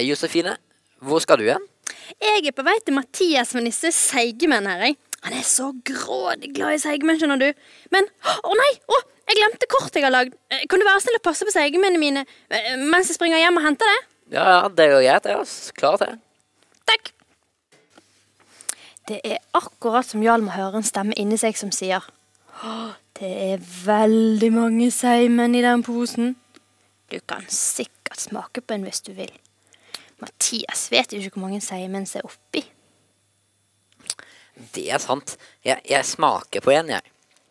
Hei, Josefine. Hvor skal du igjen? Jeg på vei til Mathias med disse seigmenn her, jeg. Han så grådig glad i seigmenn, skjønner du. Men, nei, jeg glemte kort jeg har lagd. Kan du være snill å passe på seigmennene mine mens jeg springer hjem og henter det? Ja, det gjør jeg til oss. Klar til. Takk. Det akkurat som Hjalmar hører en stemme inni seg som sier det veldig mange seigmenn i den posen. Du kan sikkert smake på en hvis du vil. Mathias vet jo ikke hvor mange seigmenn som oppi. Det sant. Jeg smaker på en, jeg.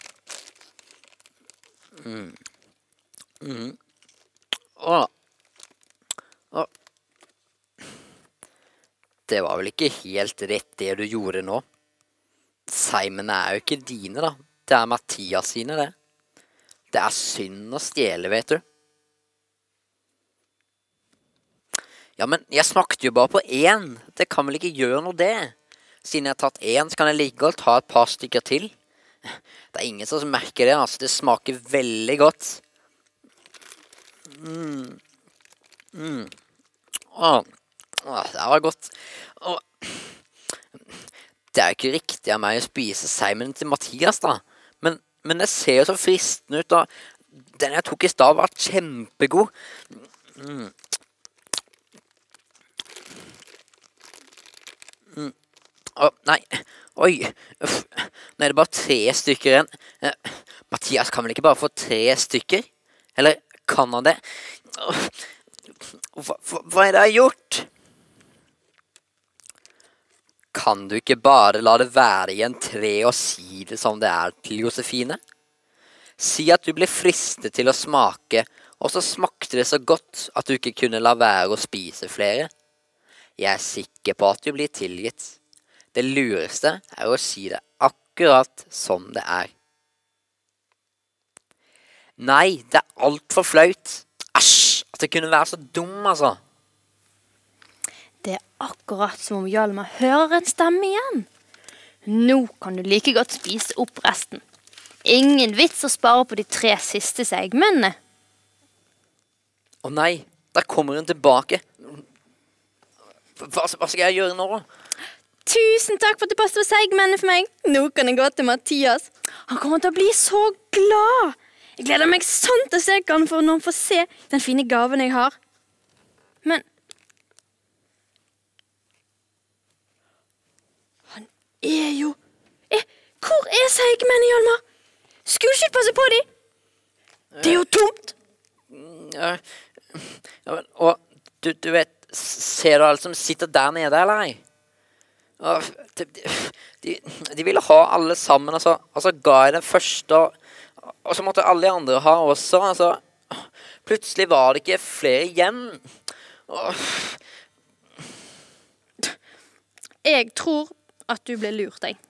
Det var vel ikke helt rett det du gjorde nå. Seigmenn jo ikke dine da. Det Mathias sine det. Det synd å stjele, vet du. Ja, men jeg smakte jo bare på én. Det kan vel ikke gjøre noe det. Siden jeg har tatt én, så kan jeg like godt ta et par stykker til. Det ingen som merker det, altså. Det smaker veldig godt. Det var godt. Det jo ikke riktig av meg å spise seigmenn til Mathias, da. Men det ser jo så fristende ut, da. Den jeg tok i stad var kjempegod. Nei, oi, nå det bare 3 stykker igjen. Mathias kan vel ikke bare få 3 stykker? Eller kan han det? Hva det jeg har gjort? Kan du ikke bare la det være igjen 3 og si det som det til Josefine? Si at du ble fristet til å smake, og så smakte det så godt at du ikke kunne la være å spise flere. Jeg sikker på at du blir tilgitt. Det lureste å si det akkurat som det Nei, det alt for flaut. Æsj, at det kunne være så dum, altså. Det akkurat som om Hjalmar hører en stemme igjen. Nå kan du like godt spise opp resten. Ingen vits å spare på de 3 siste seigmennene. Å nei, der kommer hun tilbake. Hva skal jeg gjøre nå? Tusen takk for at du passet på seigmennene for meg. Nå kan jeg gå til Mathias. Han kommer til å bli så glad. Jeg gleder meg sånn til å se han for når han får se den fine gaven jeg har. Men han jo hvor seigmennene, Hjalmar? Skulle du ikke passe på dem? Det jo tomt. Ja, men, og du vet, ser du alle som sitter der nede, eller ei? De ville ha alle sammen, altså ga jeg den første, og så måtte alle de andre ha også, altså. Plutselig var det ikke flere igjen. Jeg tror at du ble lurt, deg.